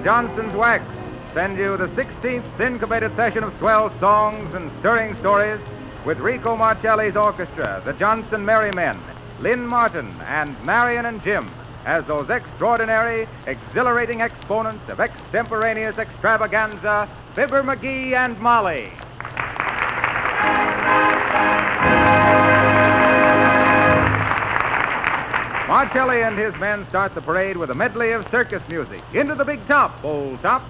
Johnson's Wax send you the 16th syncopated session of swell songs and stirring stories with Rico Marcelli's orchestra, the Johnson Merrymen, Lynn Martin, and Marion and Jim as those extraordinary, exhilarating exponents of extemporaneous extravaganza, Fibber McGee and Molly. Marcelli and his men start the parade with a medley of circus music. Into the big top, old top.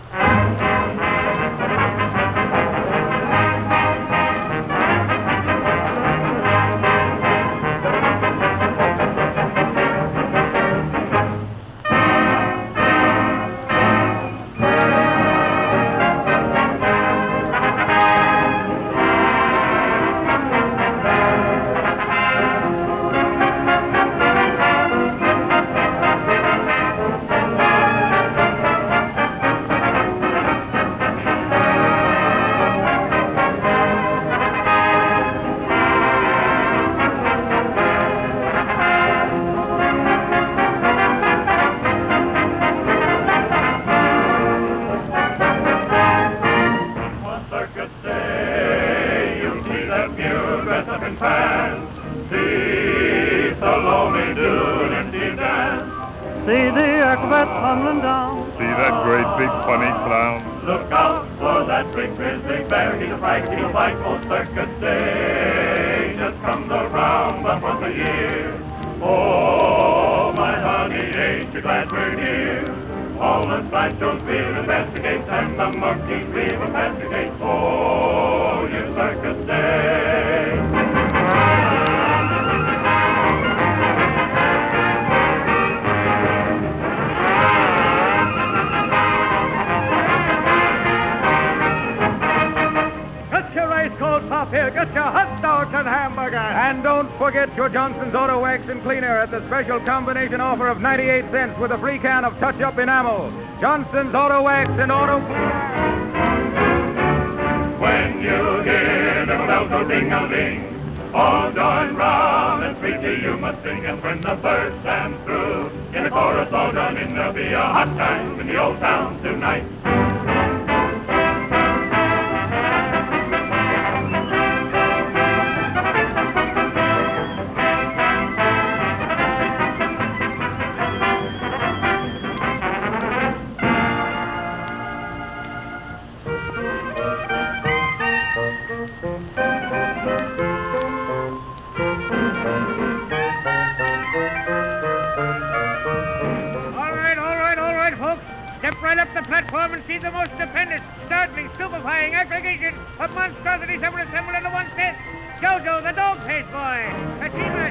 See the acrobat tumbling down. See that great big funny clown. Look out for that big grizzly bear. He's a fright, he'll bite. Oh, circus day just comes around but once a year. Oh, my honey, ain't you glad we're here? All the sideshows we'll investigate and the monkeys we will castigate. Oh, you circus day. Here, get your hot dogs and hamburger. And don't forget your Johnson's Auto Wax and Cleaner at the special combination offer of 98 cents with a free can of touch-up enamel. Johnson's Auto Wax and Auto Cleaner. When you hear the bells go ding-a-ling, all join round and sweetly you must sing. And when the birds stand through, in the chorus all done in, there'll be a hot time in the old town tonight. Platform and see the most stupendous, startling, stupefying aggregation of monstrosities ever assembled in the one set. Jojo, the dog-faced boy. Ashima,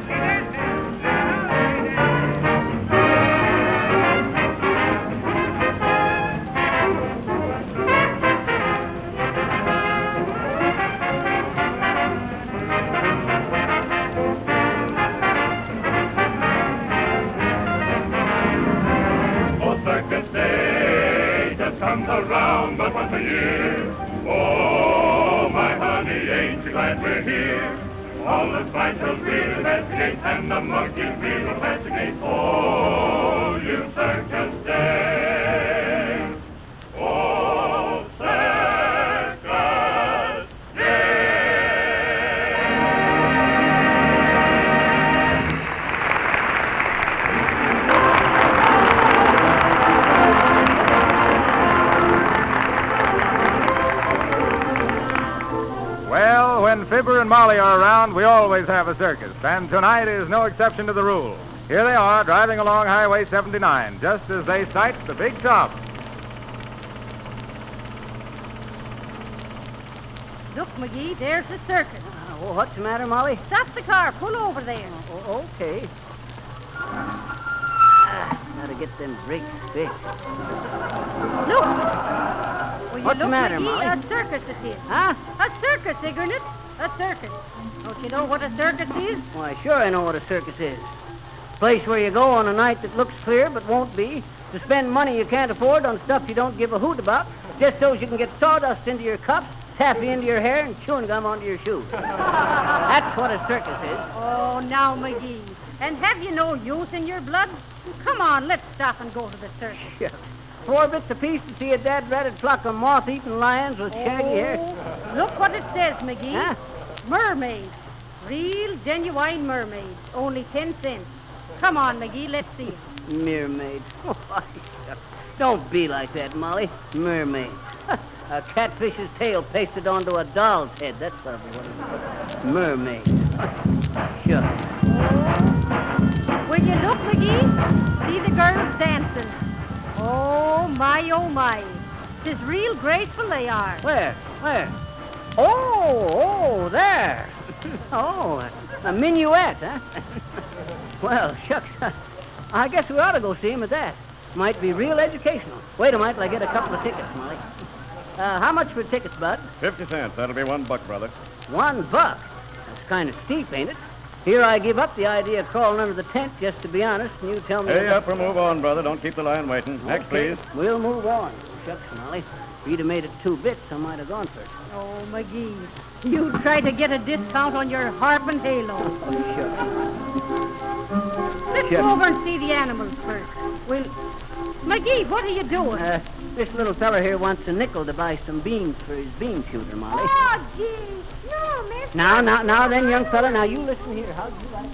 comes around but once a year. Oh, my honey, ain't you glad we're here? All the sideshows we'll investigate and the monkeys we will castigate. Oh, you circus day. Oh, circus day. Well, when Fibber and Molly are around, we always have a circus, and tonight is no exception to the rule. Here they are, driving along Highway 79, just as they sight the big top. Look, McGee, there's the circus. What's the matter, Molly? Stop the car. Pull over there. Okay. Gotta get them brakes fixed. Look. Will What's you the look, matter, McGee? Molly? A circus it is. Huh? A circus, Ignorant. A circus. Don't you know what a circus is? Why, sure I know what a circus is. Place where you go on a night that looks clear but won't be, to spend money you can't afford on stuff you don't give a hoot about, just so you can get sawdust into your cups, taffy into your hair, and chewing gum onto your shoes. That's what a circus is. Oh, now, McGee. And have you no youth in your blood? Come on, let's stop and go to the circus. Yeah. 4 bits apiece to see a dad-ratted flock of moth-eating lions with shaggy hair. Look what it says, McGee. Huh? Mermaid. Real, genuine mermaid. Only 10 cents. Come on, McGee, let's see it. Mermaid. Don't be like that, Molly. Mermaid. A catfish's tail pasted onto a doll's head. That's probably what it is. Mermaid. Shucks. Will you look, McGee? See the girls dancing. Oh, my. 'Tis real graceful they are. Where? Oh, there. Oh, a minuet, huh? Well, shucks. I guess we ought to go see him at that. Might be real educational. Wait a minute till I get a couple of tickets, Molly. How much for tickets, Bud? 50 cents. That'll be $1, brother. $1? That's kind of steep, ain't it? Here I give up the idea of crawling under the tent, just to be honest, and you tell me... Hey, up or move on, brother. Don't keep the line waiting. Next, Okay, please. We'll move on. Shucks, Molly. If you'd have made it 2 bits, I might have gone for it. Oh, McGee. You try to get a discount on your harp and halo. Shucks. Let's Sure. go over and see the animals first. Well, McGee, what are you doing? This little fella here wants a nickel to buy some beans for his bean shooter, Molly. Oh, gee. No, miss. Now, then, young fella, now you listen here. How'd you like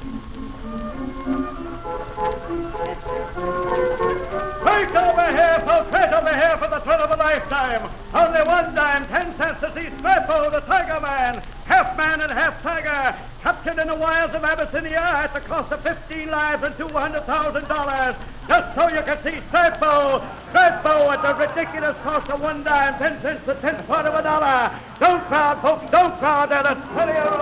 Right over here, folks, right over here for the thrill of a lifetime. Only 1 dime, 10 cents to see Streppo, the Tiger Man, half man and half tiger, captured in the wilds of Abyssinia at the cost of 15 lives and $200,000. Just so you can see Streppo at the ridiculous cost of 1 dime, 10 cents, the 10th part of a dollar. Don't crowd, folks, don't crowd. There's plenty of...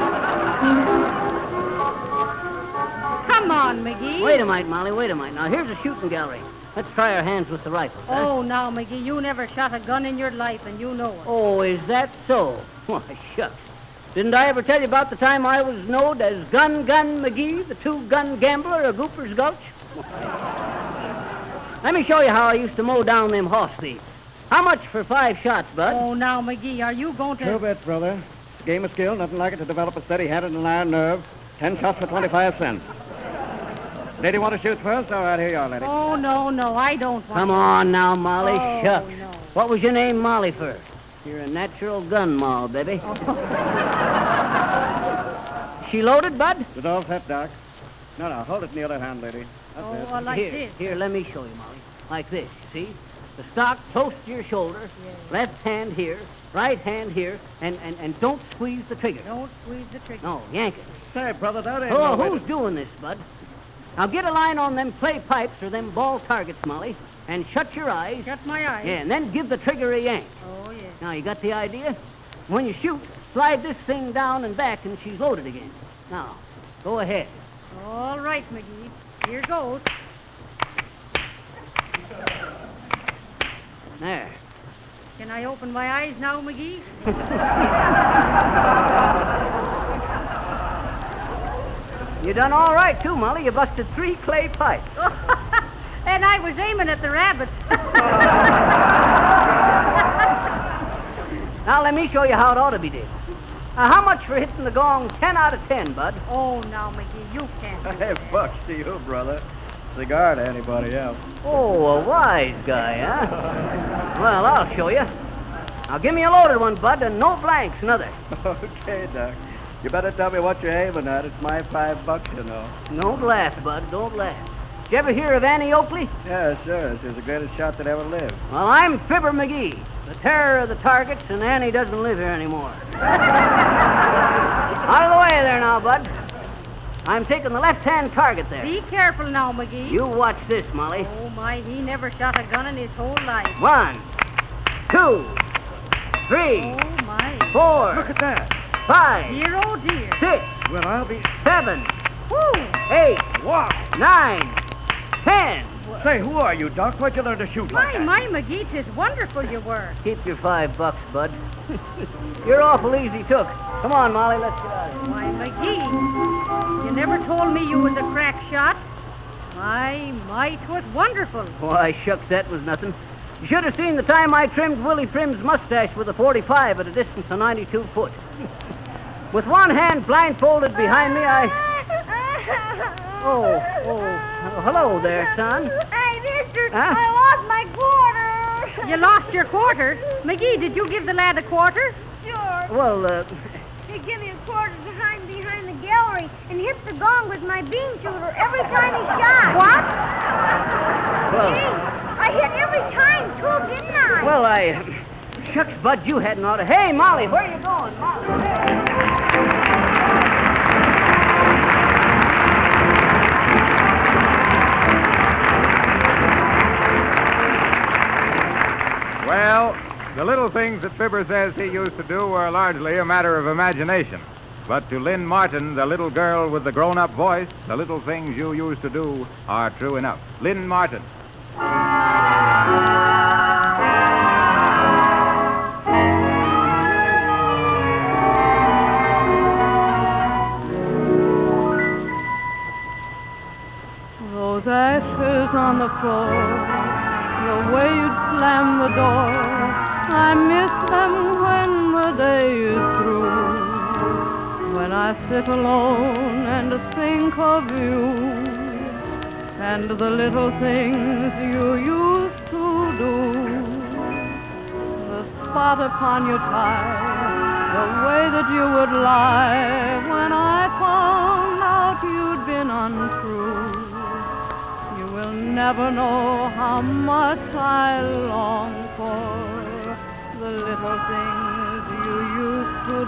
Come on, McGee. Wait a minute, Molly, wait a minute. Now, here's a shooting gallery. Let's try our hands with the rifles. Huh? Oh, now, McGee, you never shot a gun in your life, and you know it. Oh, is that so? Why, shucks. Didn't I ever tell you about the time I was known as Gun McGee, the 2-gun gambler of Gooper's Gulch? Let me show you how I used to mow down them horse thieves. How much for 5 shots, Bud? Oh, now, McGee, are you going to... 2 bits, brother. It's a game of skill, nothing like it to develop a steady-handed and iron nerve. 10 shots for 25 cents. Lady want to shoot first? All right, here you are, lady. Oh, no, I don't want... Come on now, Molly. Oh, Shucks. no. What was your name, Molly, for? You're a natural gun moll, baby. She loaded, Bud? It's all set, Doc. No, hold it in the other hand, lady. That's Oh, it. I like Here, this. here, let me show you, Molly. Like this, you see? The stock close to your shoulder, left hand here, right hand here, and don't squeeze the trigger. Don't squeeze the trigger. No, yank it. Say, brother, that ain't Oh, no way who's doing this, Bud? Now get a line on them clay pipes or them ball targets, Molly, and shut your eyes. Shut my eyes. Yeah, and then give the trigger a yank. Oh, yes. Now, you got the idea? When you shoot, slide this thing down and back, and she's loaded again. Now, go ahead. All right, McGee. Here goes. There. Can I open my eyes now, McGee? You done all right, too, Molly. You busted 3 clay pipes. And I was aiming at the rabbits. Now, let me show you how it ought to be did. How much for hitting the gong 10 out of 10, Bud? Oh, now, McGee, you can't. Hey, bucks to you, brother. Cigar to anybody else. Oh, a wise guy, huh? Well, I'll show you. Now, give me a loaded one, Bud, and no blanks, neither. Okay, Doc. You better tell me what you're aiming at. It's my $5, you know. Don't laugh, Bud, don't laugh. Did you ever hear of Annie Oakley? Yeah, sure. She's the greatest shot that ever lived. Well, I'm Fibber McGee, the terror of the targets, and Annie doesn't live here anymore. Out of the way there now, Bud. I'm taking the left-hand target there. Be careful now, McGee. You watch this, Molly. Oh, my, he never shot a gun in his whole life. 1, 2, 3, Oh, my. 4, Look at that. 5, Dear, oh, dear. 6, Well, I'll be... 7, Woo! 8, What? 9, 10. Say, who are you, Doc? Where'd you learn to shoot like My, that? McGee, 'tis wonderful you were. Keep your $5, Bud. You're awful easy took. Come on, Molly, let's get out of here. Why, McGee, you never told me you was a crack shot. My, 'twas wonderful. Why, shucks, that was nothing. You should have seen the time I trimmed Willie Prim's mustache with a .45 at a distance of 92 foot. With one hand blindfolded behind me, Oh, hello there, son. I miss mister, Huh? I lost my quarter. You lost your quarter? McGee, did you give the lad a quarter? Sure. Well, He give me a quarter to hide behind the gallery and hit the gong with my bean shooter every time he shot. What? Hey, I hit every time, too, didn't I? well, shucks, Bud, you hadn't ought to. Hey, Molly, where you going, Molly? Well, the little things that Fibber says he used to do were largely a matter of imagination. But to Lynn Martin, the little girl with the grown-up voice, the little things you used to do are true enough. Lynn Martin. Those ashes on the floor, the way you'd slam the door, I miss them when the day is through. When I sit alone and think of you, and the little things you used to do, the spot upon your tie, the way that you would lie when I found out you'd been untrue. You will never know how much I long for the little things you used to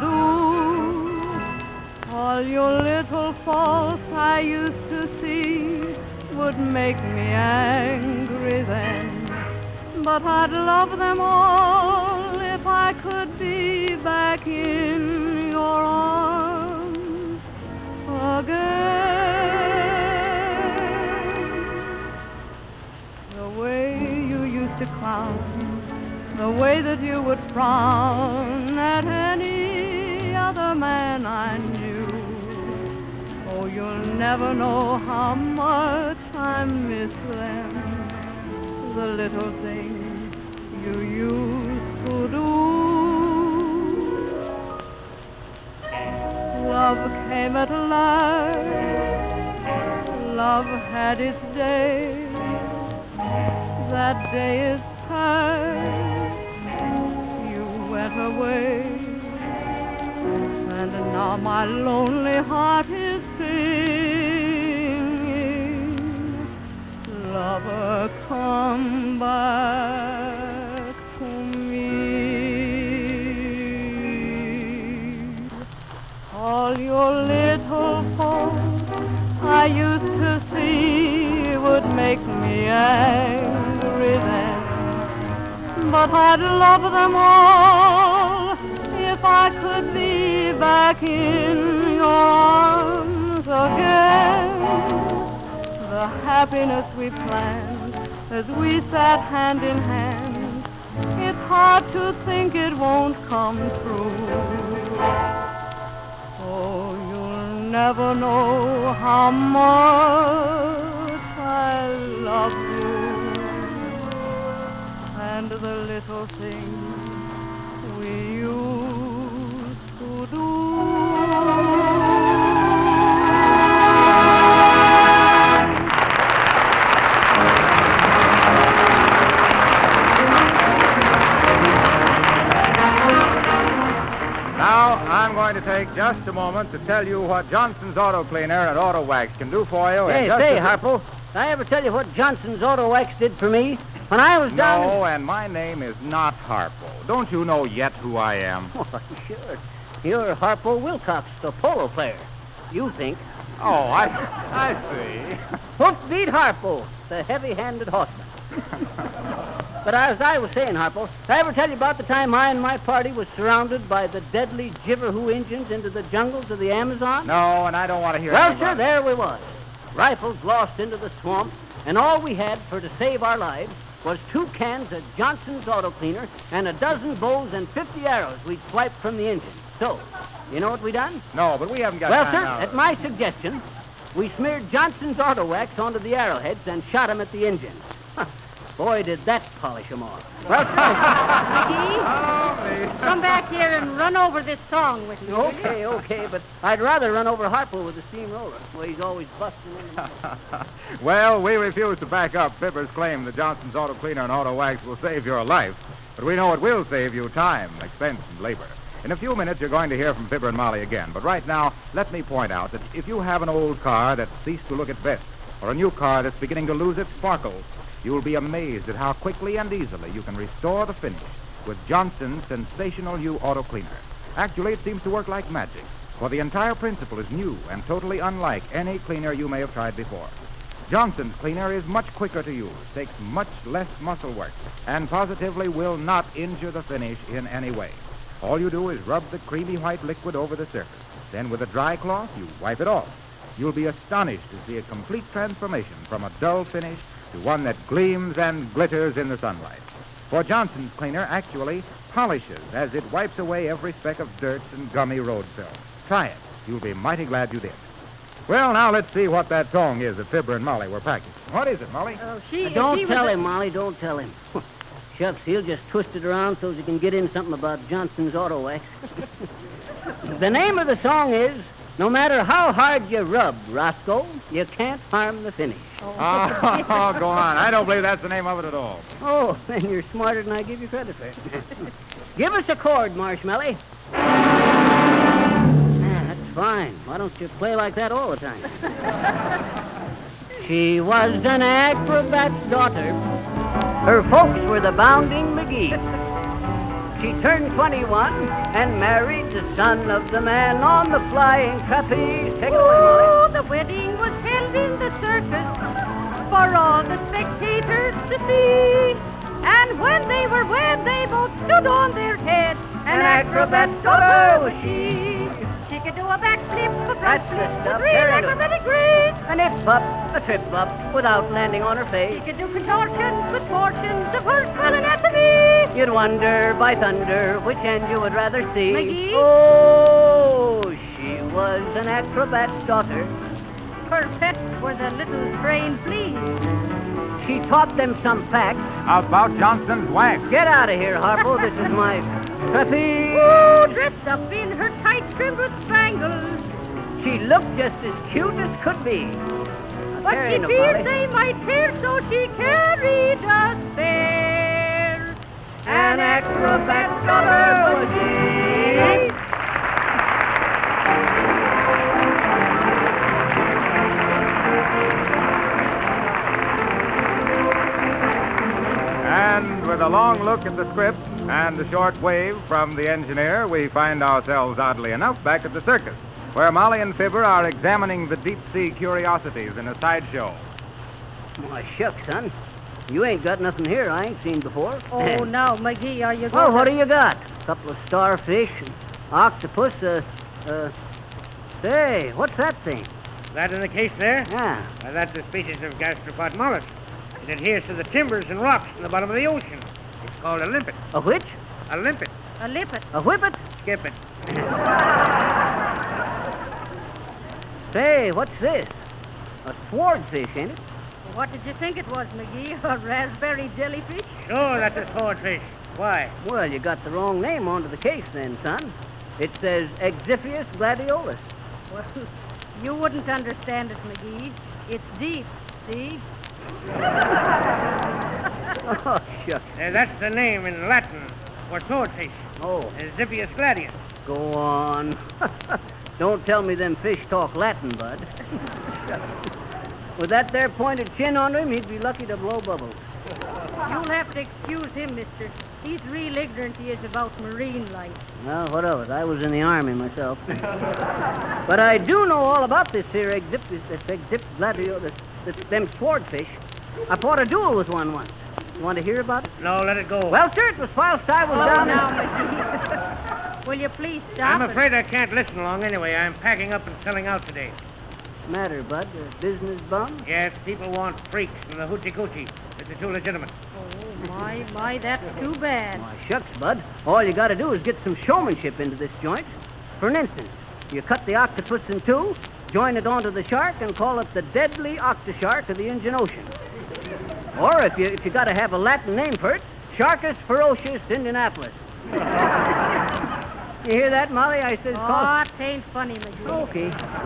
do. All your little faults I used to see would make me angry then, but I'd love them all if I could be back in your arms again. The way you used to clown, the way that you would frown at any other man I knew. Oh, you'll never know how much I miss them, the little things you used to do. Love came at last, love had its day. That day is past, you went away, and now my lonely heart is singing, lover, come back to me. All your little faults I used to see would make me angry then, but I'd love them all if I could be back in your arms again. The happiness we planned as we sat hand in hand, it's hard to think it won't come true. Oh, you'll never know how much I love you, and the little things we used to do. Now, I'm going to take just a moment to tell you what Johnson's Auto Cleaner and Auto Wax can do for you. Hey, in just say, a- Harpo, did I ever tell you what Johnson's Auto Wax did for me? When I was down... No, and my name is not Harpo. Don't you know yet who I am? Oh, sure. You're Harpo Wilcox, the polo player. You think. Oh, I see. Hoof beat Harpo, the heavy-handed horseman. But as I was saying, Harpo, did I ever tell you about the time I and my party was surrounded by the deadly Jiverhoo Indians into the jungles of the Amazon? No, and I don't want to hear Well, anything sir, about it. there we was. Rifles lost into the swamp, and all we had for to save our lives was 2 cans of Johnson's Auto Cleaner and a dozen bows and 50 arrows we'd swiped from the engine. So, you know what we done? No, but we haven't got Well, time sir, now. at my suggestion, we smeared Johnson's Auto Wax onto the arrowheads and shot 'em at the engine. Boy, did that polish him off. McGee, come back here and run over this song with me. Okay, but I'd rather run over Harpo with the steamroller. Well, he's always busting in the Well, we refuse to back up Fibber's claim that Johnson's Auto Cleaner and Auto Wax will save your life. But we know it will save you time, expense, and labor. In a few minutes, you're going to hear from Fibber and Molly again. But right now, let me point out that if you have an old car that's ceased to look its best, or a new car that's beginning to lose its sparkle, you'll be amazed at how quickly and easily you can restore the finish with Johnson's sensational new auto cleaner. Actually, it seems to work like magic, for the entire principle is new and totally unlike any cleaner you may have tried before. Johnson's cleaner is much quicker to use, takes much less muscle work, and positively will not injure the finish in any way. All you do is rub the creamy white liquid over the surface. Then with a dry cloth, you wipe it off. You'll be astonished to see a complete transformation from a dull finish to one that gleams and glitters in the sunlight. For Johnson's cleaner actually polishes as it wipes away every speck of dirt and gummy road film. Try it. You'll be mighty glad you did. Well, now let's see what that song is that Fibber and Molly were practicing. What is it, Molly? Don't tell him, Molly. Don't tell him. Shucks, he'll just twist it around so he can get in something about Johnson's Auto Wax. The name of the song is No Matter How Hard You Rub, Roscoe, You Can't Harm the Finish. Oh, go on. I don't believe that's the name of it at all. Oh, then you're smarter than I give you credit for. Give us a chord, Marshmallow. That's fine. Why don't you play like that all the time? She was an acrobat's daughter. Her folks were the Bounding McGee. She turned 21 and married the son of the man on the flying trapeze. Take it away, Molly. The wedding was held in the circus for all the spectators to see. And when they were wed, they both stood on their head. An acrobat's daughter was she. She could do a backflip, a front flip, a three acrobatic grace. An if-up, a trip-up, without landing on her face. She could do contortions with portions of her swell anatomy. You'd wonder, by thunder, which end you would rather see. McGee? Oh, she was an acrobat's daughter. Her pets were the little trained fleas. She taught them some facts. About Johnson's Wax. Get out of here, Harpo. This is my trapeze. Ooh, dressed up in her tight trimmed with spangles. She looked just as cute as could be. But she feared they might tear, so she carried a spare. An acrobat's daughter was she. And with a long look at the script and a short wave from the engineer, we find ourselves, oddly enough, back at the circus, where Molly and Fibber are examining the deep-sea curiosities in a sideshow. Why, shucks, son. You ain't got nothing here I ain't seen before. Oh, now, McGee, are you going Well, what do you got? A couple of starfish, and octopus, Say, what's that thing? That in the case there? Yeah. That's a species of gastropod mollusk. It adheres to the timbers and rocks in the bottom of the ocean. It's called a limpet. A which? A limpet. A limpet. A whippet? Skip it. Say, what's this? A swordfish, ain't it? What did you think it was, McGee? A raspberry jellyfish? Sure, that's a swordfish. Why? Well, you got the wrong name onto the case then, son. It says Exiphius gladiolus. Well, you wouldn't understand it, McGee. It's deep, see? Oh, shucks. That's the name in Latin for swordfish. Oh. Exiphius gladius. Go on. Don't tell me them fish talk Latin, bud. With that there pointed chin on him, he'd be lucky to blow bubbles. You'll have to excuse him, mister. He's real ignorant, he is, about marine life. Well, what of it? I was in the Army myself. But I do know all about this here gladiolus, them swordfish. I fought a duel with one once. You want to hear about it? No, let it go. Well, sir, it was whilst I was down now, McGee. Will you please stop? I'm afraid I can't listen long anyway. I'm packing up and selling out today. Matter, bud? Business bum? Yes, people want freaks from the hoochie-coochie. It's too legitimate. Oh, my, that's too bad. Why, shucks, bud. All you got to do is get some showmanship into this joint. For an instance, you cut the octopus in two, join it onto the shark, and call it the deadly octoshark of the Indian Ocean. Or if you got to have a Latin name for it, Sharkus ferocious Indianapolis. You hear that, Molly? I says, Oh, it ain't funny, McGee. Okay.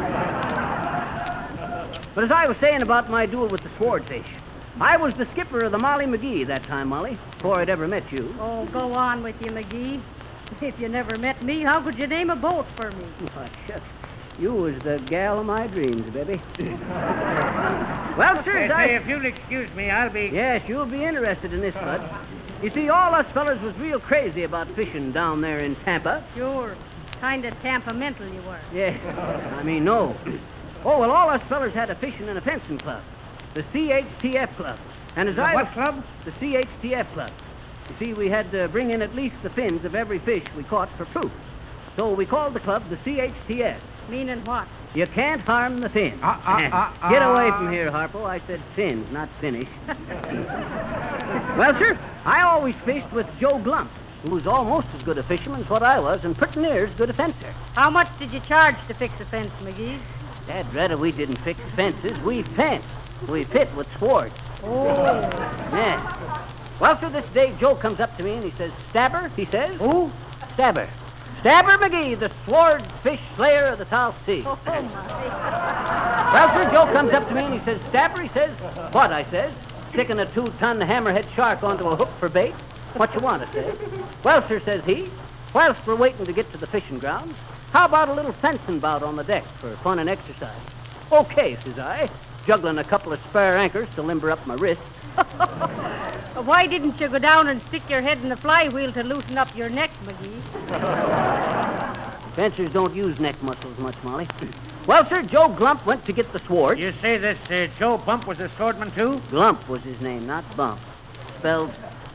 But as I was saying about my duel with the swordfish, I was the skipper of the Molly McGee that time, Molly, before I'd ever met you. Oh, go on with you, McGee. If you never met me, how could you name a boat for me? Why, shucks. You was the gal of my dreams, baby. Well, sir, If you'll excuse me, I'll be... Yes, you'll be interested in this, Bud. You see, all us fellas was real crazy about fishing down there in Tampa. Sure. Kind of temperamental you were. Yes. I mean, no. Oh, well, all us fellas had a fishing and a fencing club. The CHTF club. And as What club? The CHTF club. You see, we had to bring in at least the fins of every fish we caught for proof. So we called the club the CHTF. Meaning what? You can't harm the fin. Get away from here, Harpo. I said fins, not finish. Well, sir, I always fished with Joe Glump, who was almost as good a fisherman as what I was, and pretty near as good a fencer. How much did you charge to fix a fence, McGee? Dad, rather, we didn't fix fences. We fenced. We fit with swords. Oh. Yeah. Well, sir, this day Joe comes up to me and he says, Stabber, he says. Who? Stabber. Stabber McGee, the swordfish slayer of the South Sea. Oh, my. Well, sir, Joe comes up to me and he says, Stabber, he says. What, I says. Sticking a 2-ton hammerhead shark onto a hook for bait. What you want, I says. Well, sir, says he, whilst we're waiting to get to the fishing grounds, how about a little fencing bout on the deck for fun and exercise? Okay, says I, juggling a couple of spare anchors to limber up my wrists. Why didn't you go down and stick your head in the flywheel to loosen up your neck, McGee? Fencers don't use neck muscles much, Molly. Well, sir, Joe Glump went to get the sword. You say this Joe Bump was a swordman, too? Glump was his name, not Bump. Spelled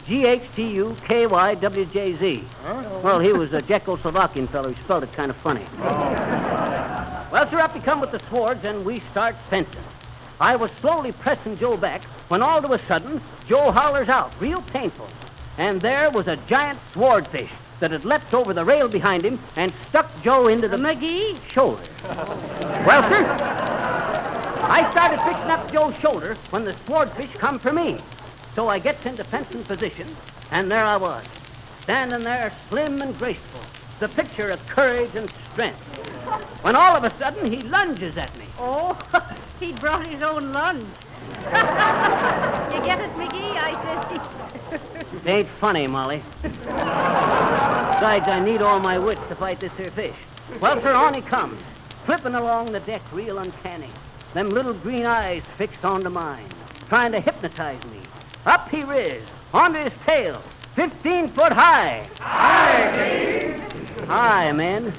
GhtUKYWJZ. Well, he was a Czechoslovakian fellow. He spelled it kind of funny. Well, sir, up he come with the swords, and we start fencing. I was slowly pressing Joe back when all of a sudden, Joe hollers out, real painful. And there was a giant swordfish that had leapt over the rail behind him and stuck Joe into the McGee shoulder. Well, sir, I started fixing up Joe's shoulder when the swordfish come for me. So I gets into fencing position, and there I was, standing there slim and graceful, the picture of courage and strength. When all of a sudden, he lunges at me. Oh, he brought his own lunge. You get it, McGee? I said... It ain't funny, Molly. Besides, I need all my wits to fight this here fish. Well, sir, on he comes, flipping along the deck real uncanny. Them little green eyes fixed onto mine, trying to hypnotize me. Up he riz, onto his tail, 15 foot high. Hi, men.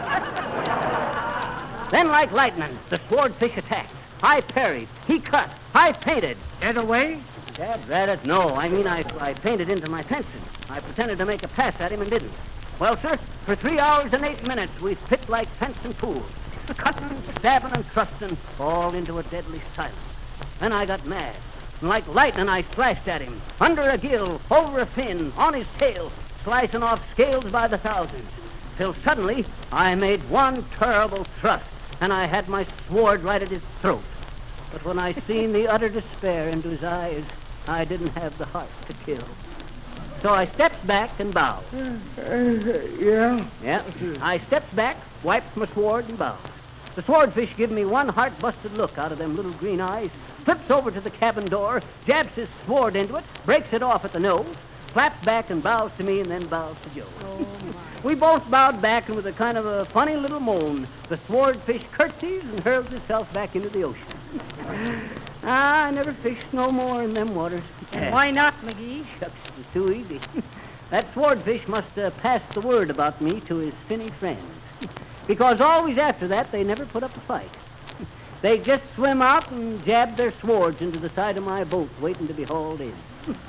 Then, like lightning, the swordfish attacked. I parried. He cut. I painted. Dead away? Dad, rat, no. I mean, I painted into my fencing. I pretended to make a pass at him and didn't. Well, sir, for 3 hours and 8 minutes, we fit like fencing fools. Cutting, stabbing, and thrusting, all into a deadly silence. Then I got mad. And like lightning, I slashed at him. Under a gill, over a fin, on his tail, slicing off scales by the thousands. Till suddenly, I made one terrible thrust, and I had my sword right at his throat. But when I seen the utter despair into his eyes, I didn't have the heart to kill. So I steps back and bows. Yeah? Yeah. I steps back, wipes my sword, and bows. The swordfish give me one heart-busted look out of them little green eyes, flips over to the cabin door, jabs his sword into it, breaks it off at the nose, flaps back and bows to me, and then bows to Joe. We both bowed back, and with a kind of a funny little moan, the swordfish curtsies and hurls itself back into the ocean. I never fished no more in them waters. Why not, McGee? Shucks, it's too easy. That swordfish must have passed the word about me to his finny friends. Because always after that, they never put up a fight. They just swim out and jab their swords into the side of my boat, waiting to be hauled in.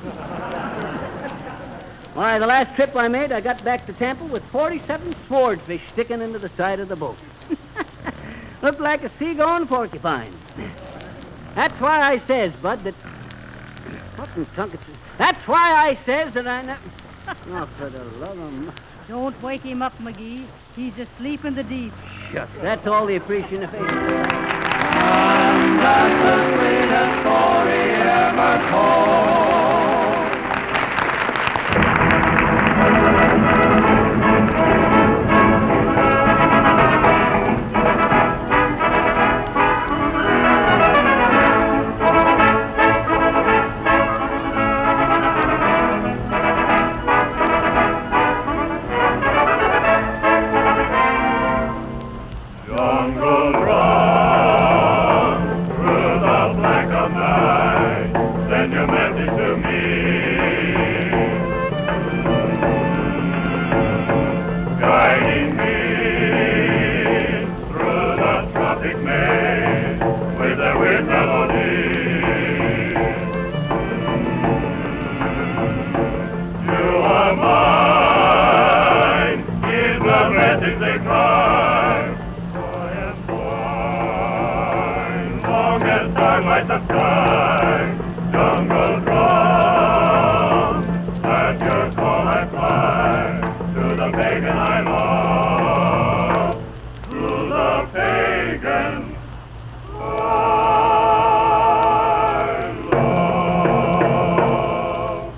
Why, the last trip I made, I got back to Tampa with 47 swordfish sticking into the side of the boat. Looked like a sea-going porcupine. That's why I says, Bud, that... That's why I says that I never... Oh, for the love of... Don't wake him up, McGee. He's asleep in the deep. Shucks, that's all the appreciation of it. And that's the sweetest story ever told. Jungle run through the black of night. Send your message to me. Guiding me through the tropic maze with a weird melody. You are mine, is the message they cry. Starlight the sky, jungle drum. At your call I fly to the pagan I love, to the pagan I love.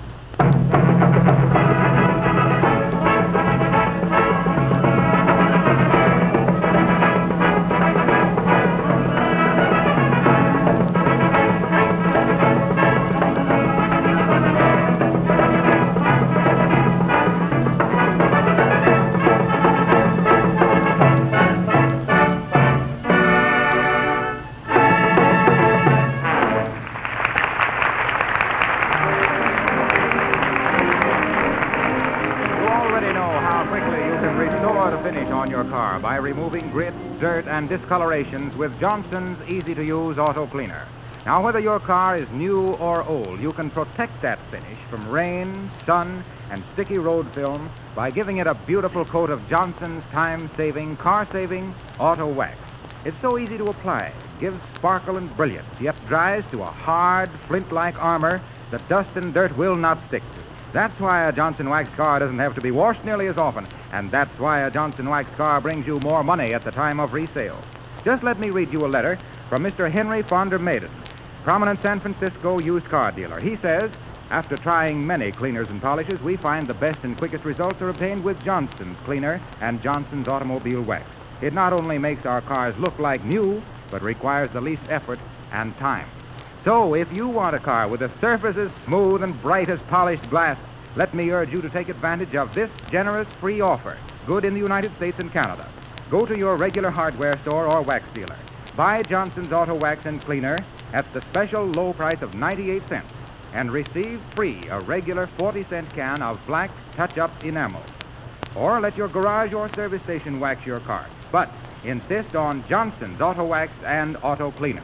By removing grit, dirt, and discolorations with Johnson's easy-to-use auto cleaner. Now, whether your car is new or old, you can protect that finish from rain, sun, and sticky road film by giving it a beautiful coat of Johnson's time-saving, car-saving auto wax. It's so easy to apply, gives sparkle and brilliance, yet dries to a hard, flint-like armor that dust and dirt will not stick to. That's why a Johnson Wax car doesn't have to be washed nearly as often, and that's why a Johnson Wax car brings you more money at the time of resale. Just let me read you a letter from Mr. Henry Fonder Maiden, prominent San Francisco used car dealer. He says, after trying many cleaners and polishes, we find the best and quickest results are obtained with Johnson's cleaner and Johnson's automobile wax. It not only makes our cars look like new, but requires the least effort and time. So, if you want a car with a surface as smooth and bright as polished glass, let me urge you to take advantage of this generous free offer, good in the United States and Canada. Go to your regular hardware store or wax dealer. Buy Johnson's Auto Wax and Cleaner at the special low price of 98 cents and receive free a regular 40-cent can of black touch-up enamel. Or let your garage or service station wax your car. But insist on Johnson's Auto Wax and Auto Cleaner.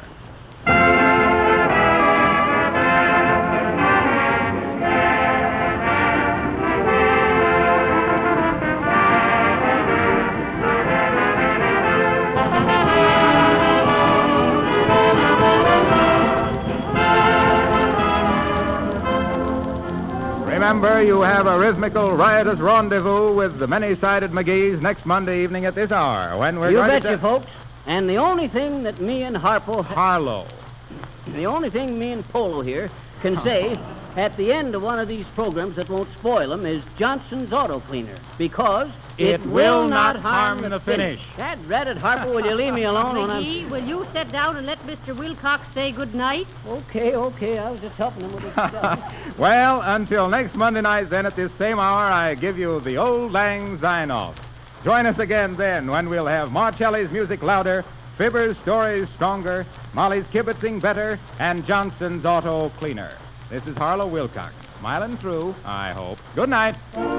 Remember, you have a rhythmical, riotous rendezvous with the many-sided McGees next Monday evening at this hour, when we're going to... You betcha, folks. And the only thing that me and Harlow. The only thing me and Polo here can say at the end of one of these programs that won't spoil them is Johnson's Auto Cleaner, because it will not harm the finish. That ratted Harper, will you leave me alone when McGee, will you sit down and let Mr. Wilcox say good night? Okay, I was just helping him with his stuff. Well, until next Monday night, then, at this same hour, I give you the Old Lang Syne-Off. Join us again then when we'll have Marcelli's music louder, Fibber's stories stronger, Molly's kibitzing better, and Johnson's Auto Cleaner. This is Harlow Wilcox, smiling through, I hope. Good night.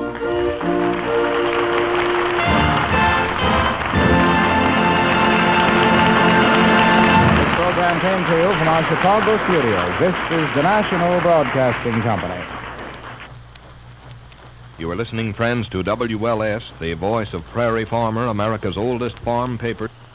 This program came to you from our Chicago studios. This is the National Broadcasting Company. You are listening, friends, to WLS, the voice of Prairie Farmer, America's oldest farm paper.